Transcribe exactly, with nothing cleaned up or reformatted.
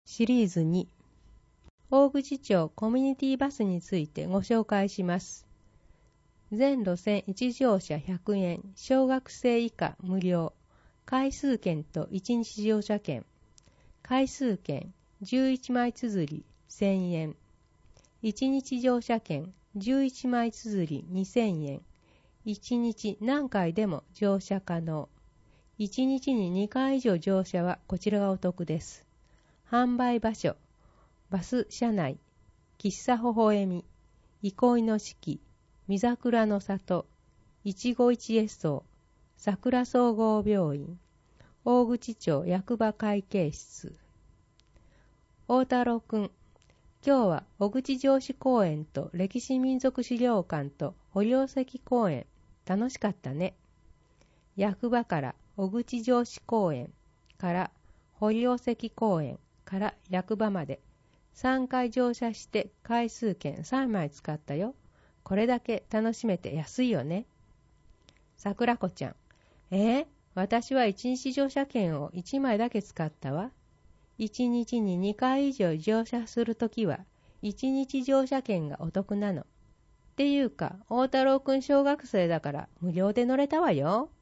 シリーズに、大口町コミュニティバスについてご紹介します。全路線いち乗車ひゃくえん、小学生以下無料、回数券といちにち乗車券、回数券じゅういちまい綴りせんえん、いちにち乗車券じゅういちまい綴りにせんえん、いちにち何回でも乗車可能、いちにちににかい以上乗車はこちらがお得です。販売場所、バス車内、喫茶ほほえみ、憩いの式、三桜の里、一期一会荘、桜総合病院、大口町役場会計室。大太郎くん、今日は小口城址公園と歴史民俗資料館と堀尾石公園、楽しかったね。役場から小口城址公園から堀尾石公園から役場までさんかい乗車して回数券さんまい使ったよ。これだけ楽しめて安いよね。桜子ちゃん、えー、私はいちにち乗車券をいちまいだけ使ったわ。いちにちににかい以上乗車するときはいちにち乗車券がお得なの。っていうか、大太郎くん小学生だから無料で乗れたわよ。